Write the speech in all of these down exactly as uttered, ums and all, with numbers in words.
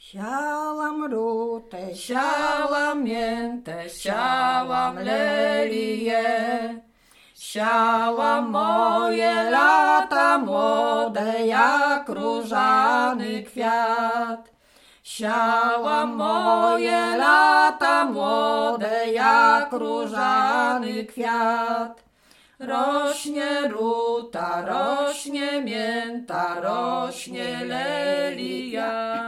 Siałam rutę, siałam miętę, siałam lelię. Siałam moje lata młode, jak różany kwiat. Siałam moje lata młode, jak różany kwiat. Rośnie ruta, rośnie mięta, rośnie lelia.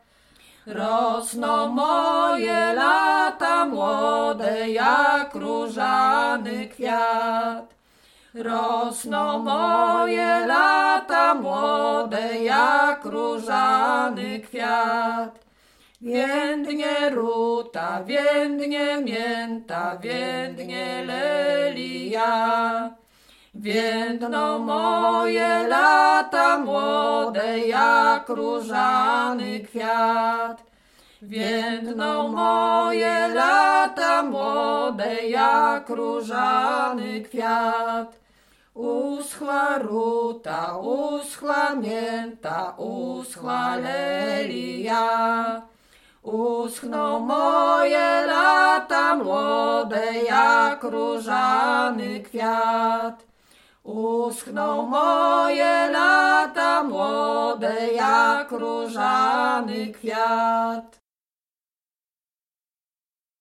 Rosną moje lata młode, jak różany kwiat. Rosną moje lata młode, jak różany kwiat. Więdnie ruta, więdnie mięta, więdnie lelia. Więdną moje lata młode, jak różany kwiat. Więdną moje lata młode, jak różany kwiat. Uschła ruta, uschła mięta, uschła lelia. Uschną moje lata młode, jak różany kwiat. Uschną moje lata młode, jak różany kwiat.